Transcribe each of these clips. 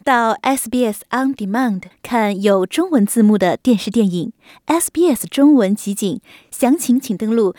到 SBS On Demand 看有中文字幕的电视电影 SBS 中文集锦，详情请登录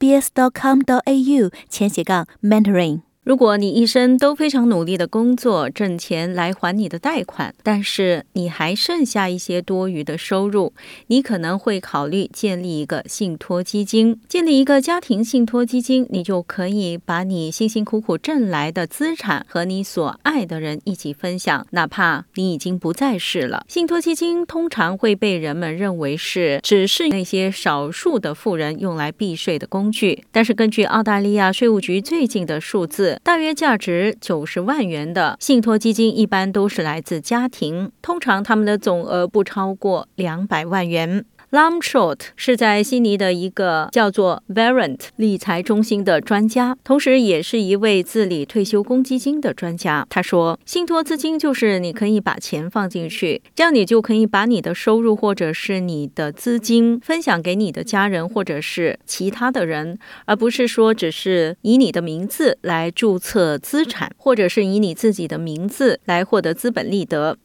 sbs.com.au/Mandarin。如果你一生都非常努力的工作挣钱来还你的贷款，但是你还剩下一些多余的收入，你可能会考虑建立一个信托基金。建立一个家庭信托基金，你就可以把你辛辛苦苦挣来的资产和你所爱的人一起分享，哪怕你已经不在世了。信托基金通常会被人们认为只是那些少数的富人用来避税的工具，但是根据澳大利亚税务局最近的数字，大约价值90万元的信托基金一般都是来自家庭，通常他们的总额不超过200万元。Lam Short 是在悉尼的一个叫做 Verint 理财中心的专家，同时也是一位自理退休公积金的专家。他说，信托资金就是你可以把钱放进去，这样你就可以把你的收入或者是你的资金分享给你的家人或者是其他的人，而不是说只是以你的名字来注册资产，或者是以你自己的名字来获得资本利得。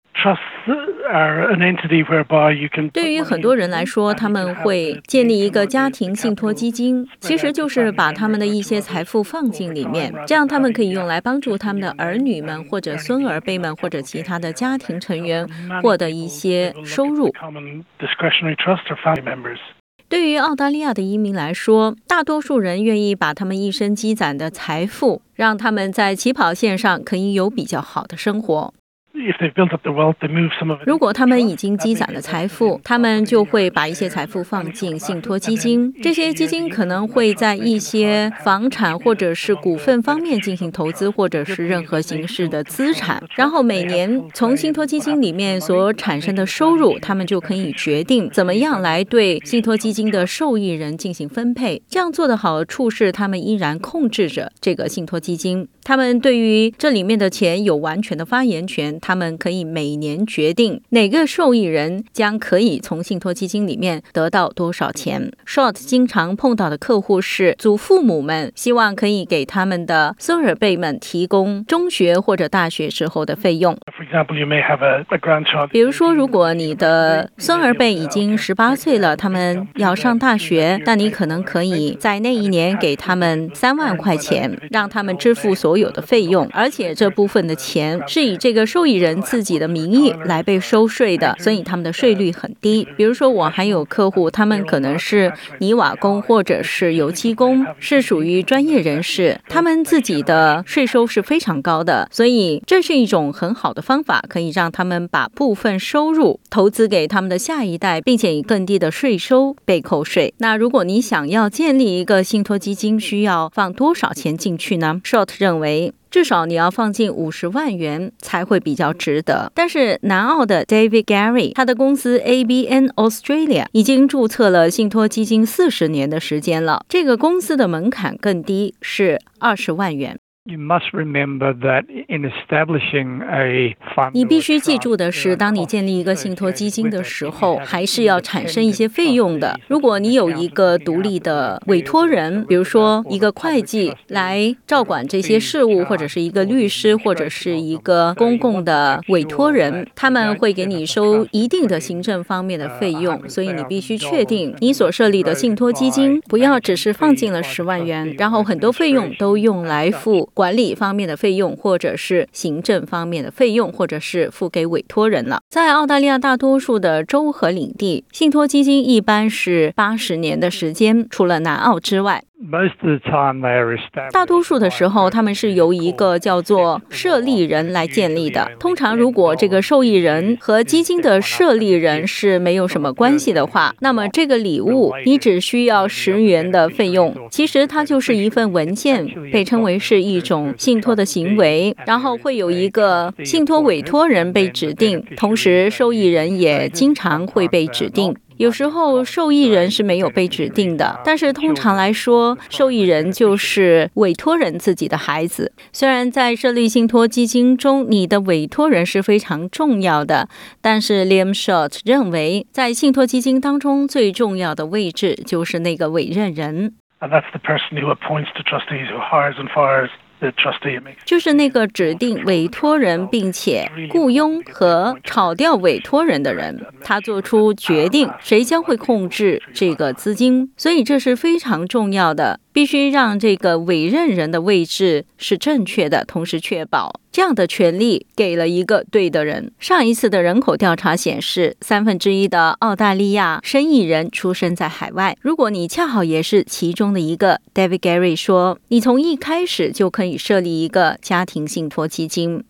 对于很多人来说，他们会建立一个家庭信托基金，其实就是把他们的一些财富放进里面，这样他们可以用来帮助他们的儿女们或者孙儿辈们或者其他的家庭成员获得一些收入。对于澳大利亚的移民来说，大多数人愿意把他们一生积攒的财富，让他们在起跑线上可以有比较好的生活。如果他们已经积攒了财富，他们就会把一些财富放进信托基金，这些基金可能会在一些房产或者是股份方面进行投资，或者是任何形式的资产，然后每年从信托基金里面所产生的收入，他们就可以决定怎么样来对信托基金的受益人进行分配。这样做的好处是，他们依然控制着这个信托基金，他们对于这里面的钱有完全的发言权，他们可以每年决定哪个受益人将可以从信托基金里面得到多少钱。Short 经常碰到的客户是祖父母们希望可以给他们的孙儿辈们提供中学或者大学时候的费用。比如说，如果你的孙儿辈已经18岁了，他们要上大学，那你可能可以在那一年给他们3万块钱，让他们支付所有的费用，而且这部分的钱是以这个受益人自己的名义来被收税的，所以他们的税率很低。比如说，我还有客户，他们可能是泥瓦工或者是油漆工，是属于专业人士，他们自己的税收是非常高的，所以这是一种很好的方法，可以让他们把部分收入投资给他们的下一代，并且以更低的税收被扣税。那如果你想要建立一个信托基金，需要放多少钱进去呢？ Short 认为至少你要放进50万元才会比较值得。但是南澳的 David Gary， 他的公司 ABN Australia 已经注册了信托基金40年的时间了，这个公司的门槛更低，是20万元。你必须记住的是，当你建立一个信托基金的时候，还是要产生一些费用的。如果你有一个独立的委托人，比如说一个会计来照管这些事务，或者是一个律师，或者是一个公共的委托人，他们会给你收一定的行政方面的费用，所以你必须确定你所设立的信托基金不要只是放进了10万元，然后很多费用都用来付管理方面的费用，或者是行政方面的费用，或者是付给委托人了。在澳大利亚大多数的州和领地，信托基金一般是80年的时间，除了南澳之外。大多数的时候，他们是由一个叫做设立人来建立的。通常如果这个受益人和基金的设立人是没有什么关系的话，那么这个礼物你只需要10元的费用。其实它就是一份文件，被称为是一种信托的行为，然后会有一个信托委托人被指定，同时受益人也经常会被指定。有时候受益人是没有被指定的，但是通常来说，受益人就是委托人自己的孩子。虽然在设立信托基金中，你的委托人是非常重要的，但是 Liam Short 认为，在信托基金当中最重要的位置就是那个委任人。 就是那个指定委托人并且雇佣和炒掉委托人的人，他做出决定谁将会控制这个资金，所以这是非常重要的，必须让这个委任人的位置是正确的，同时确保这样的权利给了一个对的人。上一次的人口调查显示，1/3的澳大利亚生意人出生在海外。如果你恰好也是其中的一个， David Gary 说，你从一开始就可以设立一个家庭信托基金。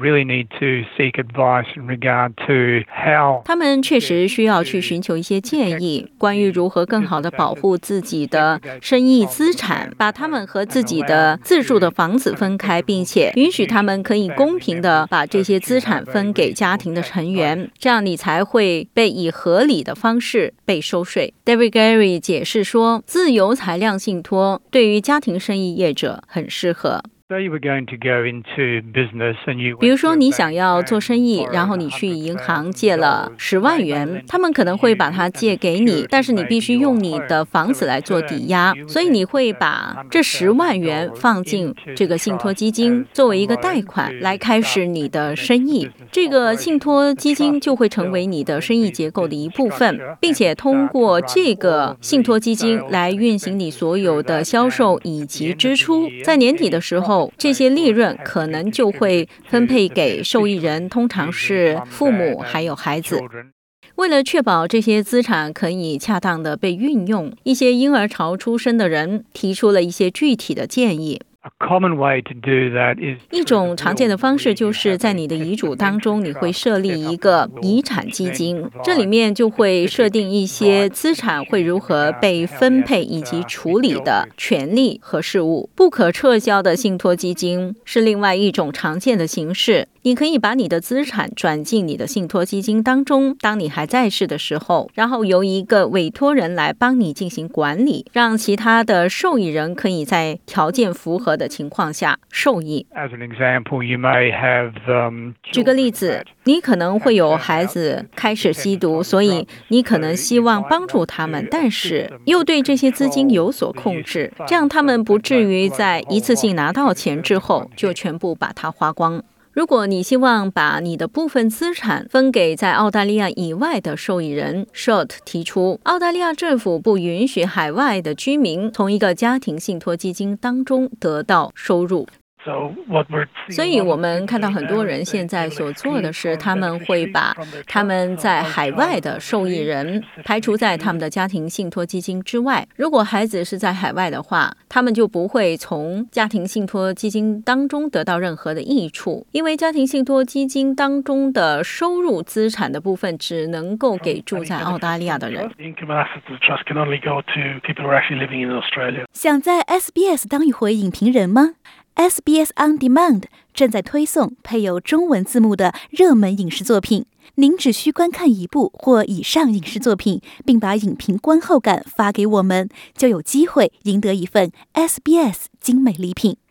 他们确实需要去寻求一些建议，关于如何更好地保护自己的生意资产，把他们和自己的自住的房子分开，并且允许他们可以公平地把这些资产分给家庭的成员，这样你才会被以合理的方式被收税。 David Gary 解释说，自由裁量信托对于家庭生意业者很适合。比如说你想要做生意，然后你去银行借了10万元，他们可能会把它借给你，但是你必须用你的房子来做抵押，所以你会把这10万元放进这个信托基金，作为一个贷款来开始你的生意。这个信托基金就会成为你的生意结构的一部分，并且通过这个信托基金来运行你所有的销售以及支出。在年底的时候，这些利润可能就会分配给受益人，通常是父母还有孩子。为了确保这些资产可以恰当地被运用，一些婴儿潮出生的人提出了一些具体的建议。一种常见的方式就是在你的遗嘱当中，你会设立一个遗产基金，这里面就会设定一些资产会如何被分配以及处理的权利和事务。不可撤销的信托基金是另外一种常见的形式，你可以把你的资产转进你的信托基金当中，当你还在世的时候，然后由一个委托人来帮你进行管理，让其他的受益人可以在条件符合的情况下受益。举个例子，你可能会有孩子开始吸毒，所以你可能希望帮助他们，但是又对这些资金有所控制，这样他们不至于在一次性拿到钱之后就全部把它花光。如果你希望把你的部分资产分给在澳大利亚以外的受益人， Short 提出，澳大利亚政府不允许海外的居民从一个家庭信托基金当中得到收入。所以我们看到很多人现在所做的是，他们会把他们在海外的受益人排除在他们的家庭信托基金之外。如果孩子是在海外的话，他们就不会从家庭信托基金当中得到任何的益处，因为家庭信托基金当中的收入资产的部分只能够给住在澳大利亚的人。 想在 SBS 当一回影评人吗？SBS On Demand 正在推送配有中文字幕的热门影视作品，您只需观看一部或以上影视作品，并把影评观后感发给我们，就有机会赢得一份 SBS 精美礼品。